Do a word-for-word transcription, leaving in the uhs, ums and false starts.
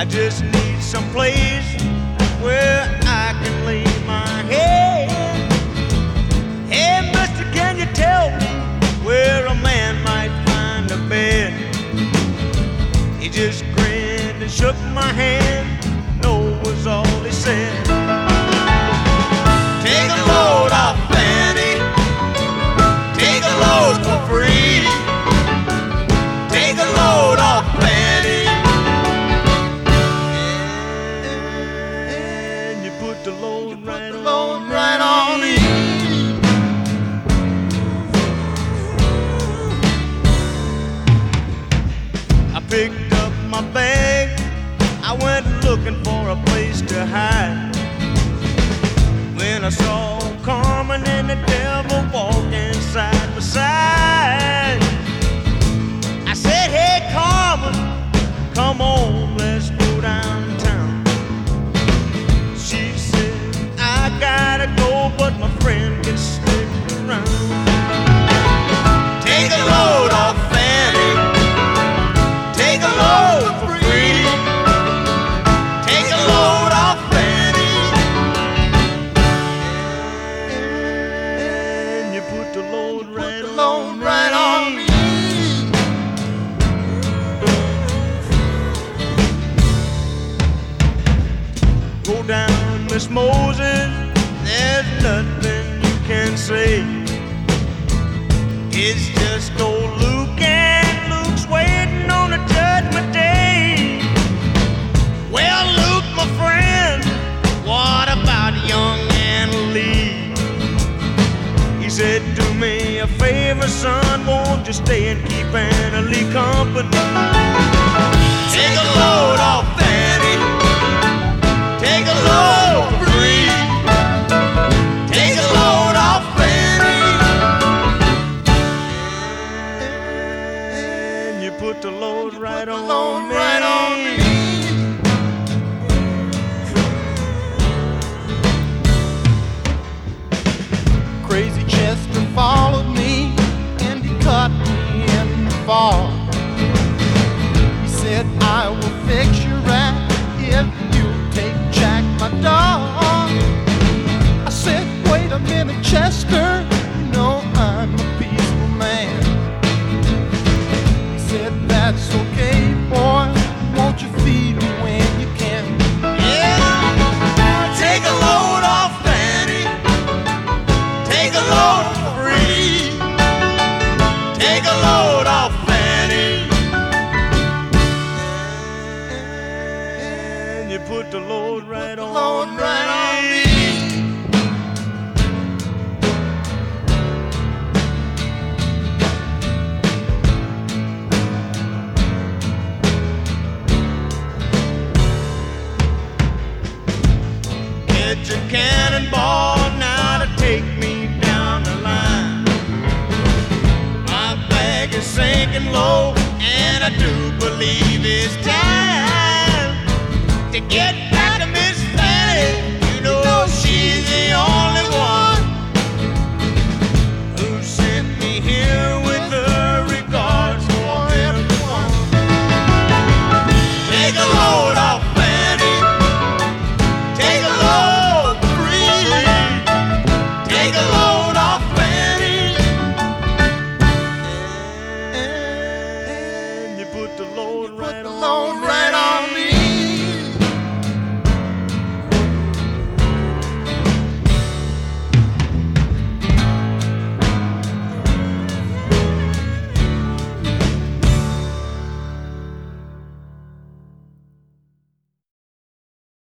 just need some place where I can lay my head. Hey, mister, can you tell me where a man might find a bed? He just grinned and shook my hand. No was all he said. Take a load off Fanny. Take a load for free. Take a load off Fanny. And you put the load right on, right on me. I picked up my bag. I went looking for a place to hide. When I saw Carmen and the devil walking side by side, I said, hey Carmen, come on, let's go downtown. She said, I gotta go, but my friend can stick around. Take a load off Fanny. Take a load for free. Take a load off Fanny. And you put the load right on, load right on me. Go down, Miss Moses, there's nothing you can say. It's just old Luke, and Luke's waiting on a judgment day. Well, Luke, my friend, what about young Anna Lee? He said, do me a favor, son, won't you stay and keep Anna Lee company? Take a load off Fanny. Take a load for free. Take a load off Fanny. And you put the load right on, load right on me. Crazy Chester followed me and he caught me in the fall. He said, I will fix your rat if you'll take Jack, my dog. I said, wait a minute, Chester, you know I'm a peaceful man. He said, that's okay, boy, won't you feed me when you can? Yeah, take a load off Fanny. Take a load for free. Take a load off Fanny. And you put the load right on, load right on me. Get your cannonball now to take me down the line. My bag is sinking low, and I do believe it's time to get back to Miss Fanny. You know she's the only one.